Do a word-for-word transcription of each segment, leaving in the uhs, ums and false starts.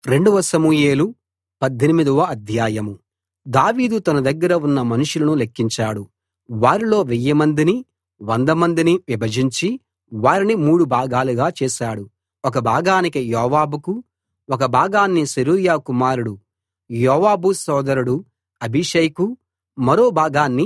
రెండవ సమూయేలు పద్దెనిమిదవ అధ్యాయం. దావీదు తన దగ్గర ఉన్న మనుషులను లెక్కించాడు. వారిలో వెయ్యి మందిని వంద మందిని విభజించి వారిని మూడు భాగాలుగా చేశాడు. ఒక భాగానికి యోవాబుకు, ఒక భాగాన్ని సెరూయా కుమారుడు యోవాబు సోదరుడు అబీషైకు, మరో భాగాన్ని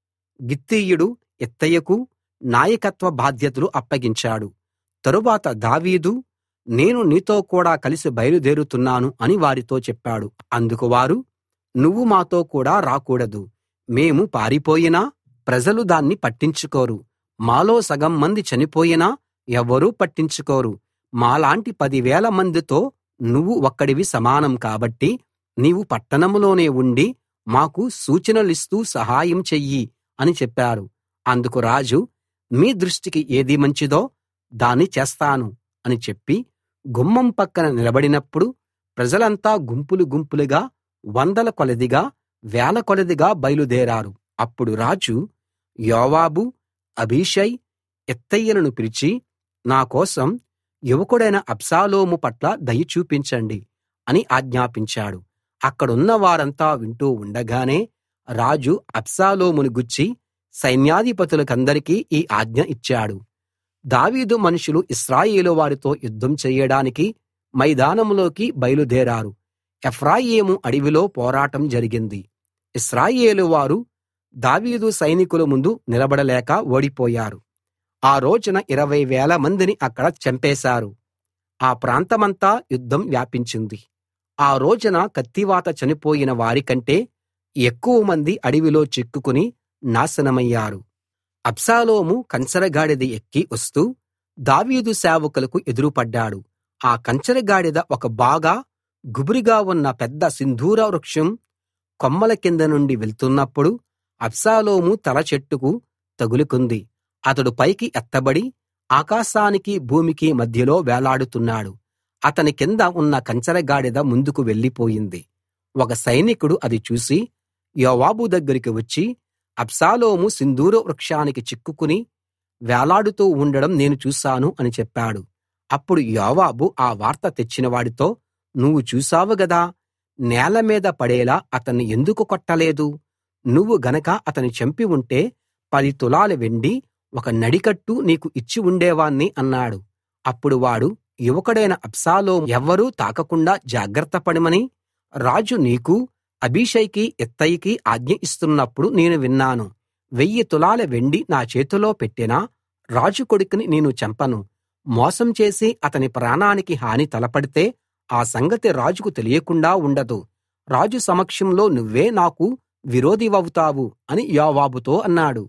గిత్తీయుడు ఇత్తయికు నాయకత్వ బాధ్యతలు అప్పగించాడు. తరువాత దావీదు, నేను నీతో కూడా కలిసి బయలుదేరుతున్నాను అని వారితో చెప్పాడు. అందుకు వారు, నువ్వు మాతో కూడా రాకూడదు. మేము పారిపోయినా ప్రజలు దాన్ని పట్టించుకోరు. మాలో సగం మంది చనిపోయినా ఎవ్వరూ పట్టించుకోరు. మాలాంటి పదివేల మందితో నువ్వు ఒక్కడివి సమానం కాబట్టి నీవు పట్టణంలోనే ఉండి మాకు సూచనలిస్తూ సహాయం చెయ్యి అని చెప్పారు. అందుకు రాజు, మీ దృష్టికి ఏది మంచిదో దాన్ని చేస్తాను అని చెప్పి గుమ్మం పక్కన నిలబడినప్పుడు ప్రజలంతా గుంపులు గుంపులుగా, వందల కొలదిగా, వేల కొలదిగా బయలుదేరారు. అప్పుడు రాజు యోవాబు, అబీషై, ఇత్తయిలను పిలిచి, నా కోసం యువకుడైన అబ్షాలోము పట్ల దయ చూపించండి అని ఆజ్ఞాపించాడు. అక్కడున్న వారంతా వింటూ ఉండగానే రాజు అబ్షాలోమును గూర్చి సైన్యాధిపతులకందరికీ ఈ ఆజ్ఞ ఇచ్చాడు. దావీదు మనుషులు ఇశ్రాయేలు వారితో యుద్ధం చెయ్యడానికి మైదానంలోకి బయలుదేరారు. ఎఫ్రాయిము అడవిలో పోరాటం జరిగింది. ఇశ్రాయేలు వారు దావీదు సైనికుల ముందు నిలబడలేక ఓడిపోయారు. ఆ రోజున ఇరవై వేల మందిని అక్కడ చంపేశారు. ఆ ప్రాంతమంతా యుద్ధం వ్యాపించింది. ఆ రోజున కత్తివాత చనిపోయిన వారికంటే ఎక్కువ మంది అడవిలో చిక్కుకుని నాశనమయ్యారు. అబ్షాలోము కంచరగాడిద ఎక్కి వస్తూ దావీదు సేవకులకు ఎదురుపడ్డాడు. ఆ కంచరగాడిద ఒక బాగా గుబురుగా ఉన్న పెద్ద సింధూర వృక్షం కొమ్మల కింద నుండి వెళ్తున్నప్పుడు అబ్షాలోము తల చెట్టుకు తగులుకుంది. అతడు పైకి ఎత్తబడి ఆకాశానికి భూమికి మధ్యలో వేలాడుతున్నాడు. అతని కింద ఉన్న కంచరగాడిద ముందుకు వెళ్ళిపోయింది. ఒక సైనికుడు అది చూసి యోవాబు దగ్గరికి వచ్చి, అబ్షాలోము సింధూర వృక్షానికి చిక్కుకుని వేలాడుతూ ఉండడం నేను చూశాను అని చెప్పాడు. అప్పుడు యోవాబు ఆ వార్త తెచ్చినవాడితో, నువ్వు చూశావు గదా, నేల మీద పడేలా అతన్ని ఎందుకు కొట్టలేదు? నువ్వు గనక అతని చంపి ఉంటే పది తులాల వెండి, ఒక నడికట్టు నీకు ఇచ్చి ఉండేవాణ్ణి అన్నాడు. అప్పుడు వాడు, యువకుడైన అబ్షాలోము ఎవ్వరూ తాకకుండా జాగ్రత్త పడమని రాజు నీకూ అబీషైకి ఇత్తయికి ఆజ్ఞ ఇస్తున్నప్పుడు నేను విన్నాను. వెయ్యి తులాల వెండి నా చేతిలో పెట్టినా రాజు కొడుకుని నేను చంపను. మోసం చేసి అతని ప్రాణానికి హాని తలపడితే ఆ సంగతి రాజుకు తెలియకుండా ఉండదు. రాజు సమక్షంలో నువ్వే నాకు విరోధివవుతావు అని యోవాబుతో అన్నాడు.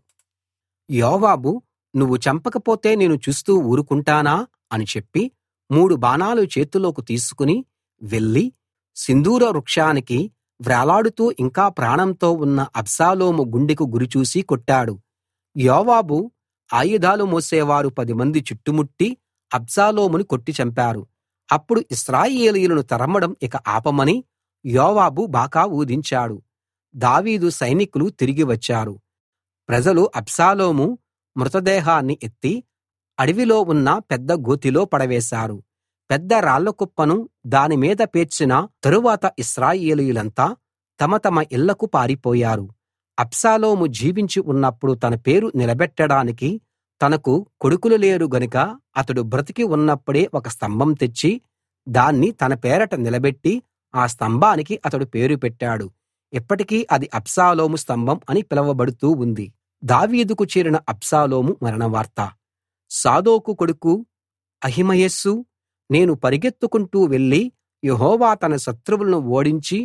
యోవాబు, నువ్వు చంపకపోతే నేను చూస్తూ ఊరుకుంటానా అని చెప్పి మూడు బాణాలు చేతిలోకి తీసుకుని వెళ్లి సింధూర వృక్షానికి వ్రేలాడుతూ ఇంకా ప్రాణంతో ఉన్న అబ్షాలోము గుండెకు గురిచూసి కొట్టాడు. యోవాబు ఆయుధాలు మోసేవారు పదిమంది చుట్టుముట్టి అబ్షాలోమును కొట్టి చంపారు. అప్పుడు ఇశ్రాయేలీయులను తరమడం ఇక ఆపమని యోవాబు బాకా ఊదించాడు. దావీదు సైనికులు తిరిగి వచ్చారు. ప్రజలు అబ్షాలోము మృతదేహాన్ని ఎత్తి అడవిలో ఉన్న పెద్ద గోతిలో పడవేశారు. పెద్ద రాళ్ల కుప్పను దాని మీద పేర్చిన తరువాత ఇశ్రాయేలీయులంతా తమ తమ ఇళ్లకు పారిపోయారు. అబ్షాలోము జీవించి ఉన్నప్పుడు తన పేరు నిలబెట్టడానికి తనకు కొడుకులు లేరు గనుక అతడు బ్రతికి ఉన్నప్పుడే ఒక స్తంభం తెచ్చి దాన్ని తన పేరట నిలబెట్టి ఆ స్తంభానికి అతడు పేరు పెట్టాడు. ఇప్పటికీ అది అబ్షాలోము స్తంభం అని పిలువబడుతూ ఉంది. దావీదుకు చేరిన అబ్షాలోము మరణవార్త. సాదోకు కొడుకు అహిమయస్సు, నేను పరిగెత్తుకుంటూ వెళ్లి యెహోవా తన శత్రువులను ఓడించి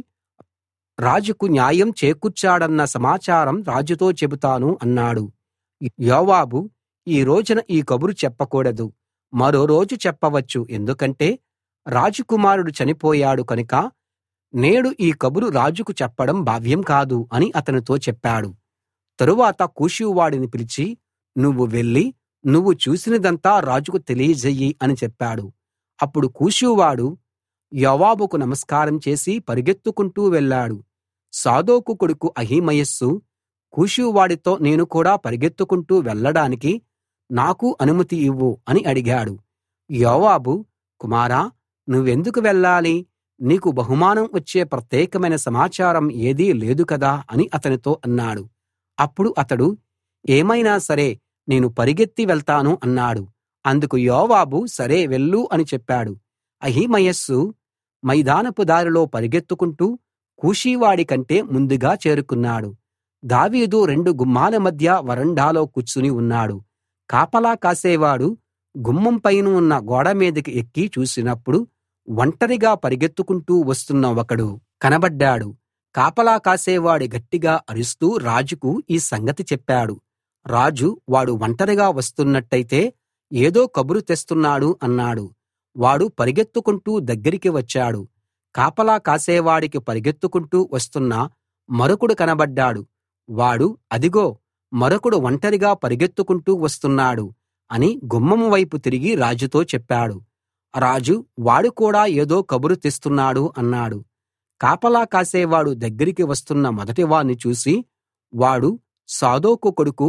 రాజుకు న్యాయం చేకూర్చాడన్న సమాచారం రాజుతో చెబుతాను అన్నాడు. యోవాబు, ఈ రోజున ఈ కబురు చెప్పకూడదు, మరో రోజు చెప్పవచ్చు. ఎందుకంటే రాజకుమారుడు చనిపోయాడు కనుక నేడు ఈ కబురు రాజుకు చెప్పడం భావ్యం కాదు అని అతనితో చెప్పాడు. తరువాత కూషువాడిని పిలిచి, నువ్వు వెళ్లి నువ్వు చూసినదంతా రాజుకు తెలియజెయ్యి అని చెప్పాడు. అప్పుడు కూషువాడు యోవాబుకు నమస్కారం చేసి పరిగెత్తుకుంటూ వెళ్ళాడు. సాదోకు కొడుకు అహిమయస్సు కూషువాడితో, నేను కూడా పరిగెత్తుకుంటూ వెళ్ళడానికి నాకు అనుమతి ఇవ్వు అని అడిగాడు. యోవాబు, కుమారా, నువ్వెందుకు వెళ్ళాలి? నీకు బహుమానం వచ్చే ప్రత్యేకమైన సమాచారం ఏదీ లేదు కదా అని అతనితో అన్నాడు. అప్పుడు అతడు, ఏమైనా సరే నేను పరిగెత్తి వెళ్తాను అన్నాడు. అందుకు యోవాబు, సరే వెళ్ళు అని చెప్పాడు. అహిమయస్సు మైదానపు దారిలో పరిగెత్తుకుంటూ కూషీవాడి కంటే ముందుగా చేరుకున్నాడు. దావీదు రెండు గుమ్మాల మధ్య వరండాలో కూర్చుని ఉన్నాడు. కాపలా కాసేవాడు గుమ్మం పైన ఉన్న గోడ మీదికి ఎక్కి చూసినప్పుడు ఒంటరిగా పరిగెత్తుకుంటూ వస్తున్న ఒకడు కనబడ్డాడు. కాపలా కాసేవాడు గట్టిగా అరుస్తూ రాజుకు ఈ సంగతి చెప్పాడు. రాజు, వాడు ఒంటరిగా వస్తున్నట్టయితే ఏదో కబురు తెస్తున్నాడు అన్నాడు. వాడు పరిగెత్తుకుంటూ దగ్గరికి వచ్చాడు. కాపలా కాసేవాడికి పరిగెత్తుకుంటూ వస్తున్న మరొకడు కనబడ్డాడు. వాడు, అదిగో మరొకడు ఒంటరిగా పరిగెత్తుకుంటూ వస్తున్నాడు అని గుమ్మం వైపు తిరిగి రాజుతో చెప్పాడు. రాజు, వాడు కూడా ఏదో కబురు తెస్తున్నాడు అన్నాడు. కాపలా కాసేవాడు దగ్గరికి వస్తున్న మొదటివాణ్ణి చూసి, వాడు సాదోకు కొడుకు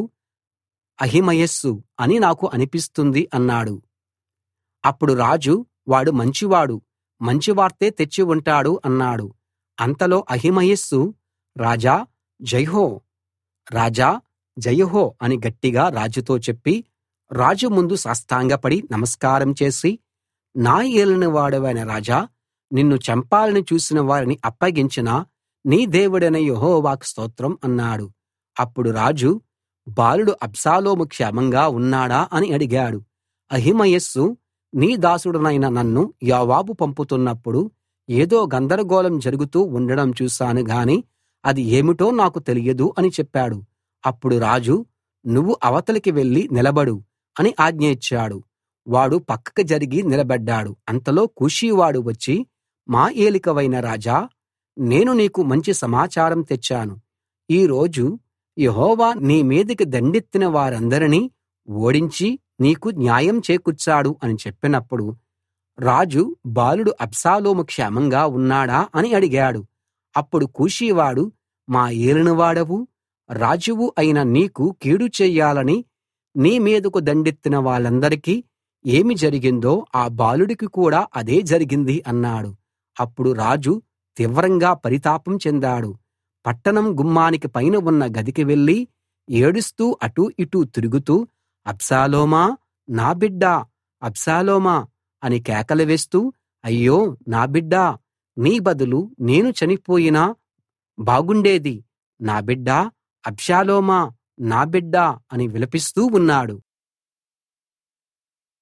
అహిమయస్సు అని నాకు అనిపిస్తుంది అన్నాడు. అప్పుడు రాజు, వాడు మంచివాడు, మంచి వార్తే తెచ్చి ఉంటాడు అన్నాడు. అంతలో అహిమయస్సు, రాజా జైహో, రాజా జయహో అని గట్టిగా రాజుతో చెప్పి రాజు ముందు సాష్టాంగపడి నమస్కారం చేసి, నా ఏలినవాడవైన రాజా, నిన్ను చంపాలని చూసిన వారిని అప్పగించిన నీ దేవుడైన యెహోవాకు స్తోత్రం అన్నాడు. అప్పుడు రాజు, బాలుడు అబ్షాలోము క్షేమంగా ఉన్నాడా అని అడిగాడు. అహిమయస్సు, నీ దాసుడనైన నన్ను యోవాబు పంపుతున్నప్పుడు ఏదో గందరగోళం జరుగుతూ ఉండడం చూశాను గాని అది ఏమిటో నాకు తెలియదు అని చెప్పాడు. అప్పుడు రాజు, నువ్వు అవతలికి వెళ్లి నిలబడు అని ఆజ్ఞ ఇచ్చాడు. వాడు పక్కకి జరిగి నిలబడ్డాడు. అంతలో కూషీవాడు వచ్చి, మా ఏలికవైన రాజా, నేను నీకు మంచి సమాచారం తెచ్చాను. ఈ రోజు యెహోవా నీ మీదికి దండెత్తిన వారందరినీ ఓడించి నీకు న్యాయం చేకూర్చాడు అని చెప్పినప్పుడు రాజు, బాలుడు అబ్షాలోము క్షేమంగా ఉన్నాడా అని అడిగాడు. అప్పుడు కూషీవాడు, మా ఏలినవాడవు రాజువు అయిన నీకు కీడు చెయ్యాలని నీ మీదకు దండెత్తిన వాళ్ళందరికీ ఏమి జరిగిందో ఆ బాలుడికి కూడా అదే జరిగింది అన్నాడు. అప్పుడు రాజు తీవ్రంగా పరితాపం చెందాడు. పట్టణం గుమ్మానికి పైన ఉన్న గదికి వెళ్లి ఏడుస్తూ అటూ ఇటూ తిరుగుతూ, అబ్షాలోమా, నా బిడ్డా, అబ్షాలోమా అని కేకలు వేస్తూ, అయ్యో నా బిడ్డా, నీ బదులు నేను చనిపోయినా బాగుండేది, నా బిడ్డా, అబ్షాలోమా, నా బిడ్డా అని విలపిస్తూ ఉన్నాడు.